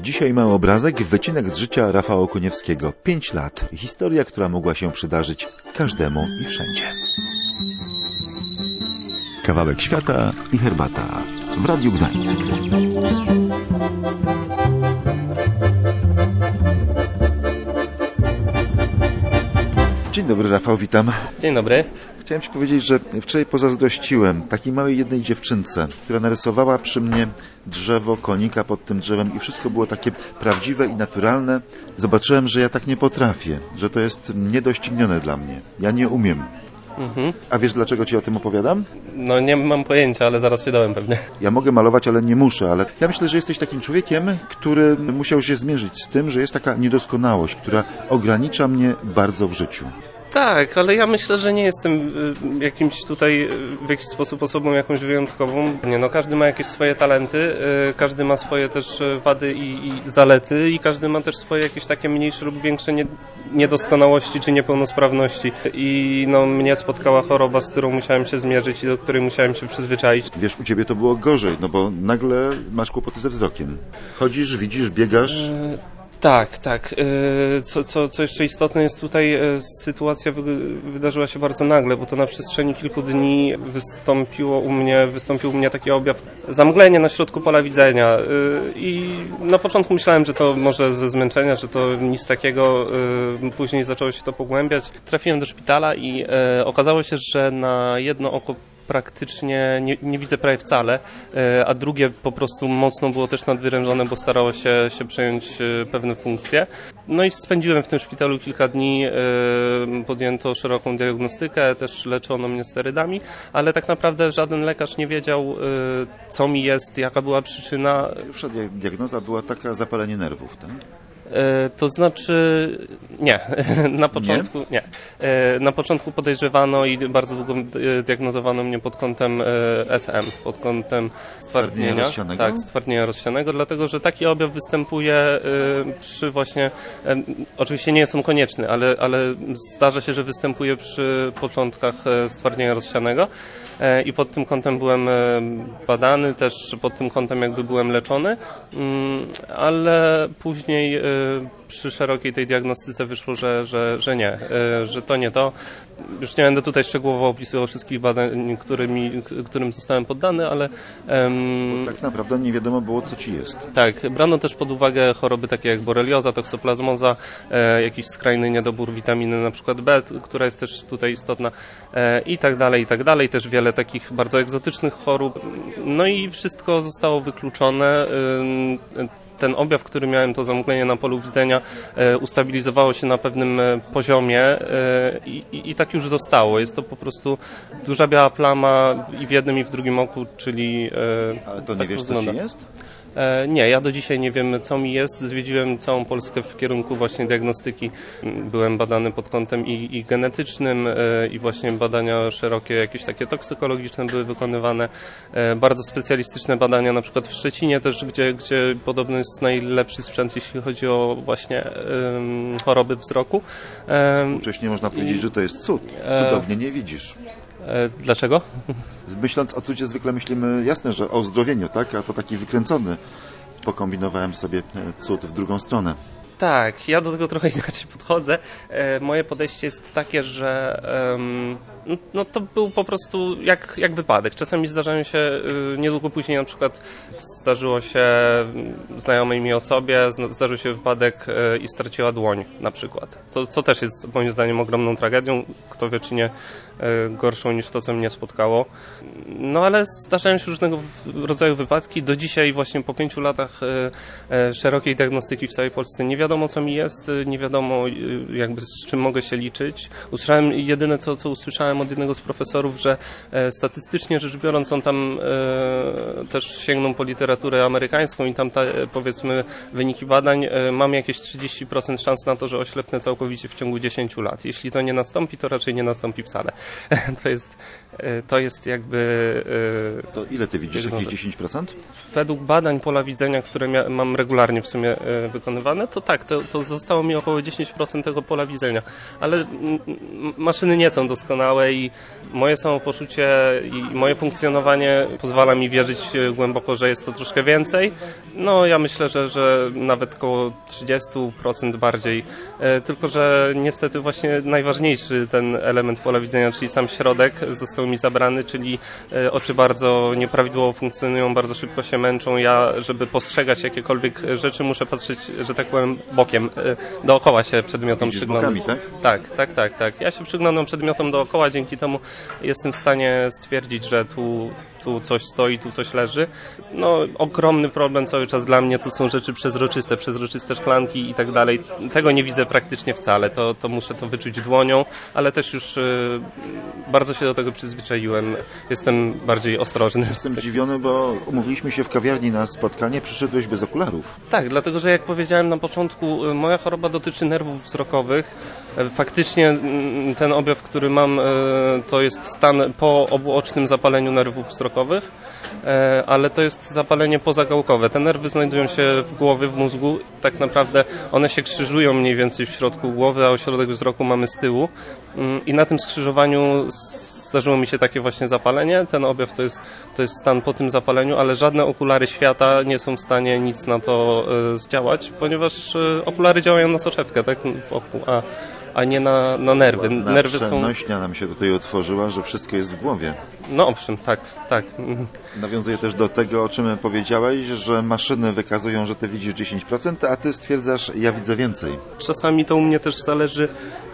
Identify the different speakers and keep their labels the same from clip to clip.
Speaker 1: Dzisiaj mały obrazek, wycinek z życia Rafała Okuniewskiego. 5 lat. Historia, która mogła się przydarzyć każdemu i wszędzie. Kawałek świata i herbata w Radiu Gdańsk. Dzień dobry, Rafał, witam.
Speaker 2: Dzień dobry.
Speaker 1: Chciałem Ci powiedzieć, że wczoraj pozazdrościłem takiej małej jednej dziewczynce, która narysowała przy mnie drzewo, konika pod tym drzewem i wszystko było takie prawdziwe i naturalne. Zobaczyłem, że ja tak nie potrafię, że to jest niedoścignione dla mnie. Ja nie umiem. A wiesz, dlaczego Ci o tym opowiadam?
Speaker 2: No nie mam pojęcia, ale zaraz się dałem pewnie.
Speaker 1: Ja mogę malować, ale nie muszę, ale ja myślę, że jesteś takim człowiekiem, który musiał się zmierzyć z tym, że jest taka niedoskonałość, która ogranicza mnie bardzo w życiu.
Speaker 2: Tak, ale ja myślę, że nie jestem jakimś tutaj w jakiś sposób osobą jakąś wyjątkową. Nie, no każdy ma jakieś swoje talenty, każdy ma swoje też wady i zalety i każdy ma też swoje jakieś takie mniejsze lub większe niedoskonałości czy niepełnosprawności. I no mnie spotkała choroba, z którą musiałem się zmierzyć i do której musiałem się przyzwyczaić.
Speaker 1: Wiesz, u Ciebie to było gorzej, no bo nagle masz kłopoty ze wzrokiem. Chodzisz, widzisz, biegasz...
Speaker 2: Tak. Co jeszcze istotne jest tutaj, sytuacja wydarzyła się bardzo nagle, bo to na przestrzeni kilku dni wystąpił u mnie taki objaw zamglenia na środku pola widzenia i na początku myślałem, że to może ze zmęczenia, że to nic takiego, później zaczęło się to pogłębiać. Trafiłem do szpitala i okazało się, że na jedno oko praktycznie nie widzę prawie wcale, a drugie po prostu mocno było też nadwyrężone, bo starało się przejąć pewne funkcje. No i spędziłem w tym szpitalu kilka dni, podjęto szeroką diagnostykę, też leczono mnie sterydami, ale tak naprawdę żaden lekarz nie wiedział, co mi jest, jaka była przyczyna.
Speaker 1: Pierwsza diagnoza była taka zapalenie nerwów, tak?
Speaker 2: To znaczy nie, na początku nie. Na początku podejrzewano i bardzo długo diagnozowano mnie pod kątem SM, pod kątem stwardnienia rozsianego. Tak, stwardnienia rozsianego, dlatego że taki objaw występuje przy właśnie, oczywiście nie jest on konieczny, ale zdarza się, że występuje przy początkach stwardnienia rozsianego. I pod tym kątem byłem badany, też pod tym kątem jakby byłem leczony, ale później przy szerokiej tej diagnostyce wyszło, że nie, że to nie to. Już nie będę tutaj szczegółowo opisywał wszystkich badań, którym zostałem poddany, ale...
Speaker 1: Bo tak naprawdę nie wiadomo było, co Ci jest.
Speaker 2: Tak, brano też pod uwagę choroby takie jak borelioza, toksoplazmoza, jakiś skrajny niedobór witaminy na przykład B, która jest też tutaj istotna i tak dalej, też wiele takich bardzo egzotycznych chorób. No i wszystko zostało wykluczone. Ten objaw, który miałem, to zamglenie na polu widzenia, ustabilizowało się na pewnym poziomie i tak już zostało. Jest to po prostu duża biała plama i w jednym i w drugim oku, czyli...
Speaker 1: Ale to nie wiesz, co Ci jest?
Speaker 2: Nie, ja do dzisiaj nie wiem, co mi jest. Zwiedziłem całą Polskę w kierunku właśnie diagnostyki. Byłem badany pod kątem i genetycznym i właśnie badania szerokie, jakieś takie toksykologiczne były wykonywane. Bardzo specjalistyczne badania, na przykład w Szczecinie też, gdzie podobno jest najlepszy sprzęt, jeśli chodzi o właśnie choroby wzroku.
Speaker 1: Współcześnie można powiedzieć, że to jest cud. Cudownie nie widzisz.
Speaker 2: Dlaczego?
Speaker 1: Myśląc o cudzie zwykle myślimy, jasne, że o zdrowieniu, tak? A to taki wykręcony. Pokombinowałem sobie cud w drugą stronę.
Speaker 2: Tak, ja do tego trochę inaczej podchodzę. Moje podejście jest takie, że no to był po prostu jak wypadek. Czasami zdarzają się, niedługo później na przykład zdarzyło się znajomej mi osobie, zdarzył się wypadek i straciła dłoń na przykład. Co też jest moim zdaniem ogromną tragedią, kto wie czy nie gorszą niż to, co mnie spotkało. No ale zdarzają się różnego rodzaju wypadki. Do dzisiaj właśnie po 5 latach szerokiej diagnostyki w całej Polsce nie wiadomo, co mi jest, nie wiadomo jakby z czym mogę się liczyć. Usłyszałem jedyne, co usłyszałem od jednego z profesorów, że statystycznie rzecz biorąc on tam też sięgnął po literaturę amerykańską i tam powiedzmy wyniki badań, mam jakieś 30% szans na to, że oślepnę całkowicie w ciągu 10 lat. Jeśli to nie nastąpi, to raczej nie nastąpi wcale. To jest jakby...
Speaker 1: To ile ty widzisz? Jakieś 10%?
Speaker 2: Według badań pola widzenia, które mam regularnie w sumie wykonywane, to tak, to zostało mi około 10% tego pola widzenia. Ale maszyny nie są doskonałe i moje samopoczucie i moje funkcjonowanie pozwala mi wierzyć głęboko, że jest to troszkę więcej. No ja myślę, że nawet około 30% bardziej. Tylko że niestety właśnie najważniejszy ten element pola widzenia, czyli sam środek został mi zabrany, czyli oczy bardzo nieprawidłowo funkcjonują, bardzo szybko się męczą. Ja, żeby postrzegać jakiekolwiek rzeczy, muszę patrzeć, że tak powiem, bokiem. Dookoła się przedmiotom przyglądać.
Speaker 1: Bokami, tak?
Speaker 2: Tak. Ja się przyglądam przedmiotom dookoła, dzięki temu jestem w stanie stwierdzić, że tu coś stoi, tu coś leży. No, ogromny problem cały czas dla mnie to są rzeczy przezroczyste szklanki i tak dalej. Tego nie widzę praktycznie wcale, to muszę to wyczuć dłonią, ale też już bardzo się do tego przyzwyczaiłem. Jestem bardziej ostrożny.
Speaker 1: Jestem zdziwiony, bo umówiliśmy się w kawiarni na spotkanie, przyszedłeś bez okularów.
Speaker 2: Tak, dlatego że jak powiedziałem na początku, moja choroba dotyczy nerwów wzrokowych. Faktycznie ten objaw, który mam, to jest stan po obuocznym zapaleniu nerwów wzrokowych, ale to jest zapalenie pozagałkowe. Te nerwy znajdują się w głowie, w mózgu. Tak naprawdę one się krzyżują mniej więcej w środku głowy, a ośrodek wzroku mamy z tyłu. I na tym skrzyżowaniu zdarzyło mi się takie właśnie zapalenie. Ten objaw to jest stan po tym zapaleniu, ale żadne okulary świata nie są w stanie nic na to zdziałać, ponieważ okulary działają na soczewkę, tak, w oku, a nie na nerwy. Nerwy są...
Speaker 1: Przenośnia nam się tutaj otworzyła, że wszystko jest w głowie.
Speaker 2: No owszem, tak.
Speaker 1: Nawiązuję też do tego, o czym powiedziałeś, że maszyny wykazują, że ty widzisz 10%, a ty stwierdzasz, ja widzę więcej.
Speaker 2: Czasami to u mnie też zależy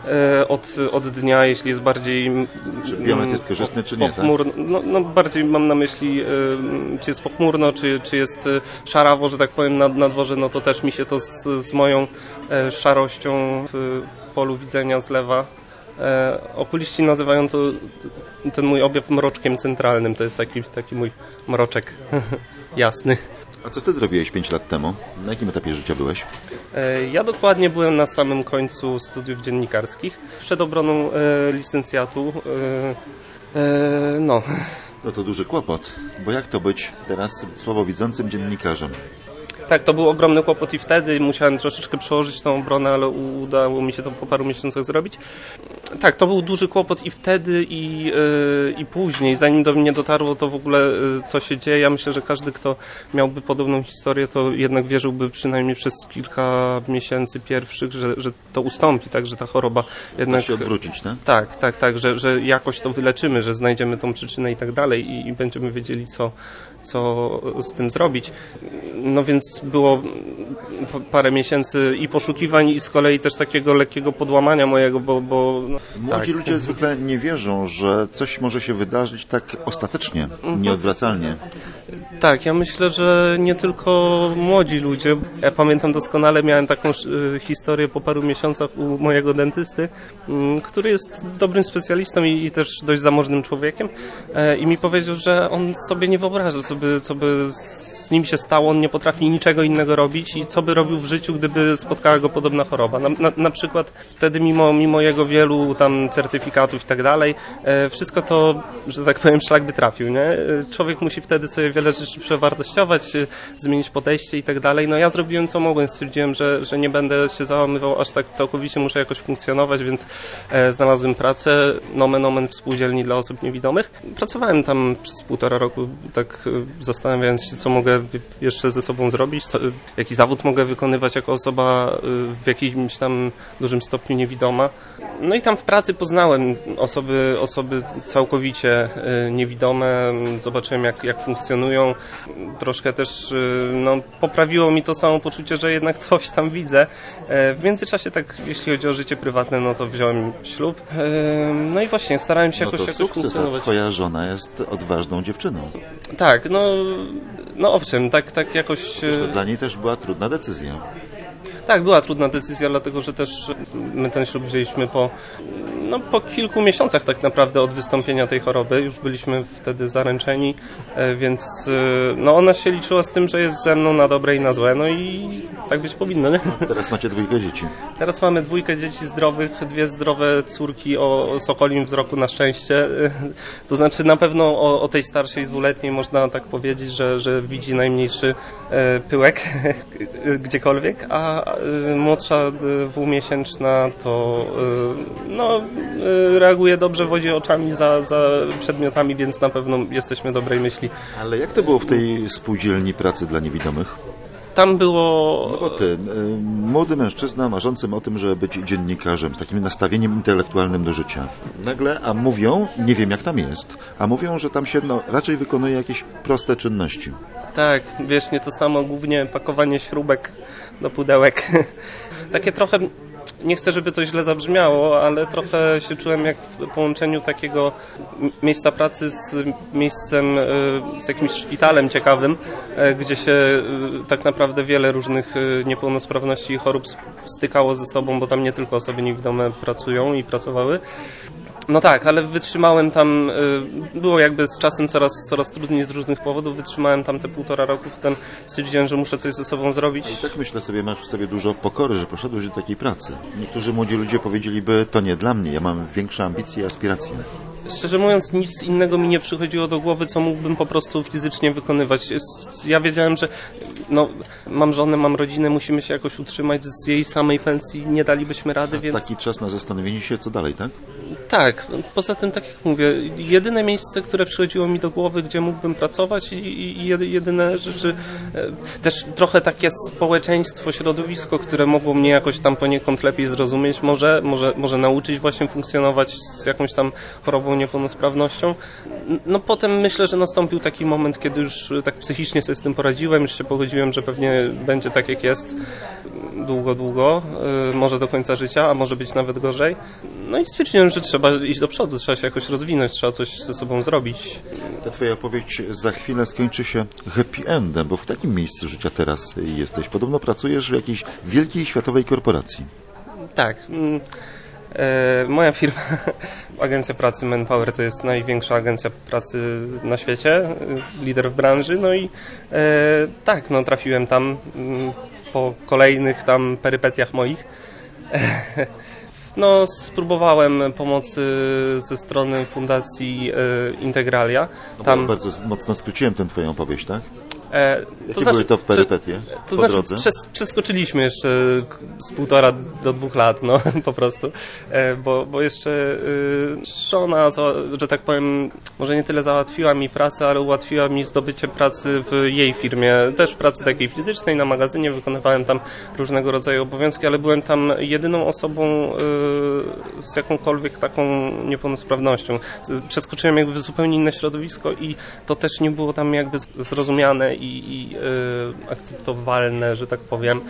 Speaker 2: od dnia, jeśli jest bardziej...
Speaker 1: Czy biometr jest korzystny, czy nie?
Speaker 2: Pochmurno,
Speaker 1: tak?
Speaker 2: no bardziej mam na myśli, czy jest pochmurno, czy jest szarawo, że tak powiem, na dworze, no to też mi się to z moją szarością w polu widzenia zlewa. Okuliści nazywają ten mój objaw mroczkiem centralnym. To jest taki mój mroczek jasny.
Speaker 1: A co ty robiłeś 5 lat temu? Na jakim etapie życia byłeś?
Speaker 2: Ja dokładnie byłem na samym końcu studiów dziennikarskich. Przed obroną licencjatu.
Speaker 1: No to duży kłopot, bo jak to być teraz słabowidzącym dziennikarzem?
Speaker 2: Tak, to był ogromny kłopot i wtedy musiałem troszeczkę przełożyć tą obronę, ale udało mi się to po paru miesiącach zrobić. Tak, to był duży kłopot i wtedy, i później, zanim do mnie dotarło to w ogóle, co się dzieje. Ja myślę, że każdy, kto miałby podobną historię, to jednak wierzyłby przynajmniej przez kilka miesięcy pierwszych, że to ustąpi, tak, że ta choroba jednak...
Speaker 1: Da się odwrócić, tak?
Speaker 2: Tak, że jakoś to wyleczymy, że znajdziemy tą przyczynę i tak dalej i będziemy wiedzieli, co z tym zrobić. No więc było parę miesięcy i poszukiwań, i z kolei też takiego lekkiego podłamania mojego, bo
Speaker 1: Młodzi ludzie zwykle nie wierzą, że coś może się wydarzyć tak ostatecznie, nieodwracalnie.
Speaker 2: Tak, ja myślę, że nie tylko młodzi ludzie. Ja pamiętam doskonale, miałem taką historię po paru miesiącach u mojego dentysty, który jest dobrym specjalistą i też dość zamożnym człowiekiem, i mi powiedział, że on sobie nie wyobraża, co by z nim się stało, on nie potrafi niczego innego robić i co by robił w życiu, gdyby spotkała go podobna choroba. Na przykład wtedy mimo jego wielu tam certyfikatów i tak dalej, wszystko to, że tak powiem, szlak by trafił, nie? Człowiek musi wtedy sobie wiele rzeczy przewartościować, zmienić podejście i tak dalej. No ja zrobiłem co mogłem, stwierdziłem, że nie będę się załamywał aż tak całkowicie, muszę jakoś funkcjonować, więc znalazłem pracę, nomen omen w spółdzielni dla osób niewidomych. Pracowałem tam przez 1,5 roku, tak zastanawiając się, co mogę jeszcze ze sobą zrobić, jaki zawód mogę wykonywać jako osoba w jakimś tam dużym stopniu niewidoma. No i tam w pracy poznałem osoby całkowicie niewidome, zobaczyłem jak funkcjonują. Troszkę też poprawiło mi to samopoczucie, że jednak coś tam widzę. W międzyczasie tak, jeśli chodzi o życie prywatne, no to wziąłem ślub. No i właśnie starałem się jakoś funkcjonować.
Speaker 1: A twoja żona jest odważną dziewczyną.
Speaker 2: Tak, no owszem, tak jakoś...
Speaker 1: To dla niej też była trudna decyzja.
Speaker 2: Tak, była trudna decyzja, dlatego że też my ten ślub wzięliśmy po kilku miesiącach tak naprawdę od wystąpienia tej choroby. Już byliśmy wtedy zaręczeni, więc ona się liczyła z tym, że jest ze mną na dobre i na złe, no i tak być powinno, nie?
Speaker 1: Teraz macie 2 dzieci.
Speaker 2: Teraz mamy 2 dzieci zdrowych, 2 zdrowe córki o sokolim wzroku na szczęście. To znaczy na pewno o tej starszej 2-letniej można tak powiedzieć, że widzi najmniejszy pyłek gdziekolwiek, a młodsza dwumiesięczna to reaguje dobrze, wodzi oczami za przedmiotami, więc na pewno jesteśmy dobrej myśli.
Speaker 1: Ale jak to było w tej spółdzielni pracy dla niewidomych?
Speaker 2: Tam było...
Speaker 1: No ty, młody mężczyzna marzącym o tym, żeby być dziennikarzem, z takim nastawieniem intelektualnym do życia. Nagle, a mówią, nie wiem jak tam jest, a mówią, że tam się raczej wykonuje jakieś proste czynności.
Speaker 2: Tak, wiesz, nie to samo, głównie pakowanie śrubek do pudełek. Takie trochę, nie chcę, żeby to źle zabrzmiało, ale trochę się czułem jak w połączeniu takiego miejsca pracy z miejscem, z jakimś szpitalem ciekawym, gdzie się tak naprawdę wiele różnych niepełnosprawności i chorób stykało ze sobą, bo tam nie tylko osoby niewidome pracują i pracowały. No tak, ale wytrzymałem tam, było jakby z czasem coraz trudniej z różnych powodów, wytrzymałem tam te 1,5 roku, potem stwierdziłem, że muszę coś ze sobą zrobić.
Speaker 1: I tak myślę sobie, masz w sobie dużo pokory, że poszedłeś do takiej pracy. Niektórzy młodzi ludzie powiedzieliby, to nie dla mnie, ja mam większe ambicje i aspiracje.
Speaker 2: Szczerze mówiąc, nic innego mi nie przychodziło do głowy, co mógłbym po prostu fizycznie wykonywać. Ja wiedziałem, że mam żonę, mam rodzinę, musimy się jakoś utrzymać, z jej samej pensji nie dalibyśmy rady, więc...
Speaker 1: Taki czas na zastanowienie się, co dalej, tak?
Speaker 2: Tak, poza tym, tak jak mówię, jedyne miejsce, które przychodziło mi do głowy, gdzie mógłbym pracować i jedyne rzeczy, też trochę takie społeczeństwo, środowisko, które mogło mnie jakoś tam poniekąd lepiej zrozumieć, może nauczyć właśnie funkcjonować z jakąś tam chorobą, niepełnosprawnością. No potem myślę, że nastąpił taki moment, kiedy już tak psychicznie sobie z tym poradziłem, już się pogodziłem, że pewnie będzie tak jak jest długo, może do końca życia, a może być nawet gorzej. No i stwierdziłem, że trzeba iść do przodu, trzeba się jakoś rozwinąć, trzeba coś ze sobą zrobić.
Speaker 1: Ta twoja opowieść za chwilę skończy się happy endem, bo w takim miejscu życia teraz jesteś. Podobno pracujesz w jakiejś wielkiej światowej korporacji.
Speaker 2: Tak. Moja firma, agencja pracy Manpower, to jest największa agencja pracy na świecie, lider w branży, no i trafiłem tam po kolejnych tam perypetiach moich. Spróbowałem pomocy ze strony Fundacji Integralia.
Speaker 1: Tam... Bardzo mocno skróciłem tę twoją opowieść, tak? Jakie były to perypetie po drodze?
Speaker 2: Przeskoczyliśmy jeszcze z 1,5 do 2 lat, po prostu, bo jeszcze żona, że tak powiem, może nie tyle załatwiła mi pracę, ale ułatwiła mi zdobycie pracy w jej firmie, też pracy takiej fizycznej na magazynie, wykonywałem tam różnego rodzaju obowiązki, ale byłem tam jedyną osobą z jakąkolwiek taką niepełnosprawnością. Przeskoczyłem jakby w zupełnie inne środowisko i to też nie było tam jakby zrozumiane i akceptowalne, że tak powiem.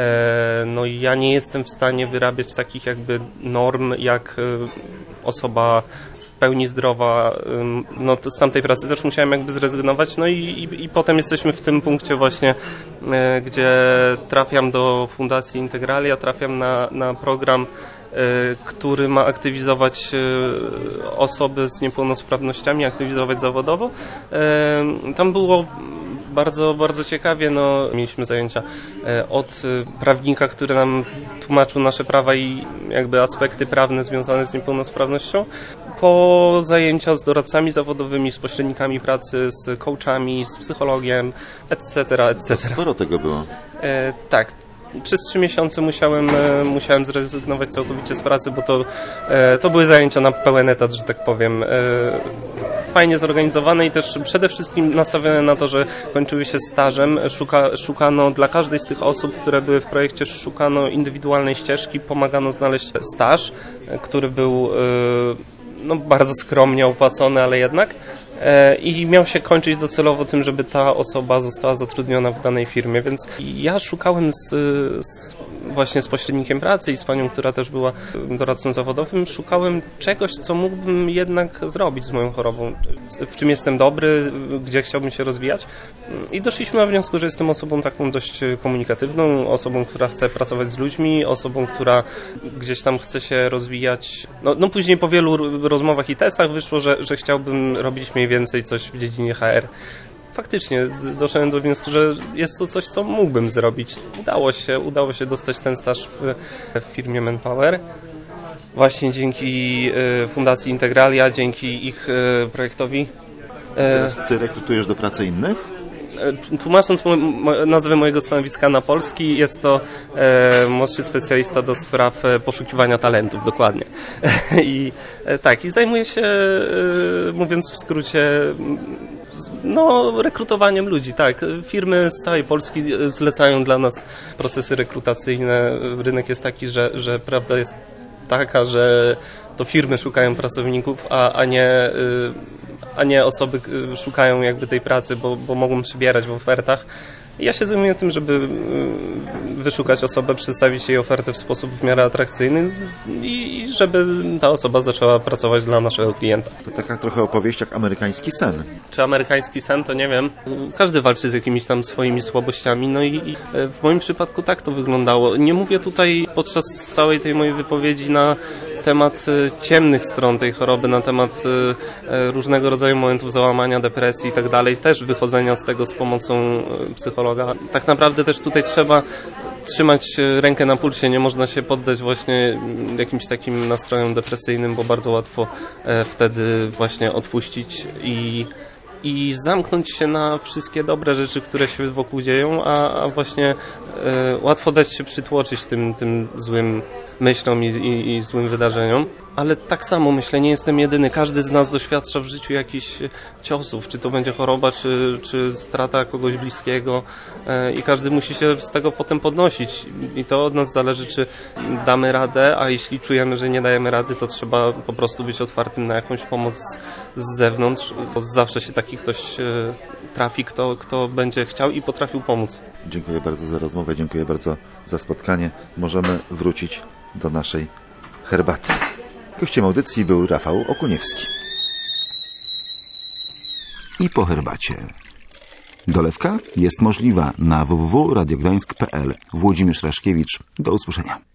Speaker 2: I ja nie jestem w stanie wyrabiać takich jakby norm, jak osoba w pełni zdrowa. To z tamtej pracy też musiałem jakby zrezygnować. I potem jesteśmy w tym punkcie właśnie, gdzie trafiam do Fundacji Integralia, trafiam na program, który ma aktywizować osoby z niepełnosprawnościami, aktywizować zawodowo. Tam było bardzo, bardzo ciekawie. Mieliśmy zajęcia od prawnika, który nam tłumaczył nasze prawa i jakby aspekty prawne związane z niepełnosprawnością, po zajęcia z doradcami zawodowymi, z pośrednikami pracy, z coachami, z psychologiem, etc.
Speaker 1: Sporo tego było.
Speaker 2: Tak. Przez 3 miesiące musiałem zrezygnować całkowicie z pracy, bo to były zajęcia na pełen etat, że tak powiem. Fajnie zorganizowane i też przede wszystkim nastawione na to, że kończyły się stażem. Szukano dla każdej z tych osób, które były w projekcie, szukano indywidualnej ścieżki, pomagano znaleźć staż, który był bardzo skromnie opłacony, ale jednak. I miał się kończyć docelowo tym, żeby ta osoba została zatrudniona w danej firmie, więc ja szukałem właśnie z pośrednikiem pracy i z panią, która też była doradcą zawodowym, szukałem czegoś, co mógłbym jednak zrobić z moją chorobą, w czym jestem dobry, gdzie chciałbym się rozwijać i doszliśmy do wniosku, że jestem osobą taką dość komunikatywną, osobą, która chce pracować z ludźmi, osobą, która gdzieś tam chce się rozwijać. Później po wielu rozmowach i testach wyszło, że chciałbym robić mniej więcej coś w dziedzinie HR. Faktycznie doszedłem do wniosku, że jest to coś, co mógłbym zrobić. Udało się dostać ten staż w firmie Manpower. Właśnie dzięki Fundacji Integralia, dzięki ich projektowi.
Speaker 1: Teraz ty rekrutujesz do pracy innych?
Speaker 2: Tłumacząc nazwę mojego stanowiska na polski, jest to młodszy specjalista do spraw poszukiwania talentów, dokładnie. I zajmuję się, mówiąc w skrócie, rekrutowaniem ludzi, tak. Firmy z całej Polski zlecają dla nas procesy rekrutacyjne. Rynek jest taki, że prawda jest taka, że to firmy szukają pracowników, a nie osoby szukają jakby tej pracy, bo mogą przybierać w ofertach. Ja się zajmuję tym, żeby wyszukać osobę, przedstawić jej ofertę w sposób w miarę atrakcyjny i żeby ta osoba zaczęła pracować dla naszego klienta.
Speaker 1: To taka trochę opowieść jak amerykański sen.
Speaker 2: Czy amerykański sen, to nie wiem. Każdy walczy z jakimiś tam swoimi słabościami, i w moim przypadku tak to wyglądało. Nie mówię tutaj podczas całej tej mojej wypowiedzi na temat ciemnych stron tej choroby, na temat różnego rodzaju momentów załamania, depresji i tak dalej, też wychodzenia z tego z pomocą psychologa. Tak naprawdę też tutaj trzeba trzymać rękę na pulsie, nie można się poddać właśnie jakimś takim nastrojom depresyjnym, bo bardzo łatwo wtedy właśnie odpuścić i zamknąć się na wszystkie dobre rzeczy, które się wokół dzieją, a właśnie łatwo dać się przytłoczyć tym złym myślom i złym wydarzeniom. Ale tak samo myślę, nie jestem jedyny. Każdy z nas doświadcza w życiu jakichś ciosów, czy to będzie choroba, czy strata kogoś bliskiego i każdy musi się z tego potem podnosić. I to od nas zależy, czy damy radę, a jeśli czujemy, że nie dajemy rady, to trzeba po prostu być otwartym na jakąś pomoc z zewnątrz, bo zawsze się taki ktoś trafi, kto będzie chciał i potrafił pomóc.
Speaker 1: Dziękuję bardzo za rozmowę, dziękuję bardzo za spotkanie. Możemy wrócić do naszej herbaty. Gościem audycji był Rafał Okuniewski. I po herbacie. Dolewka jest możliwa na www.radiogdańsk.pl. Włodzimierz Raszkiewicz. Do usłyszenia.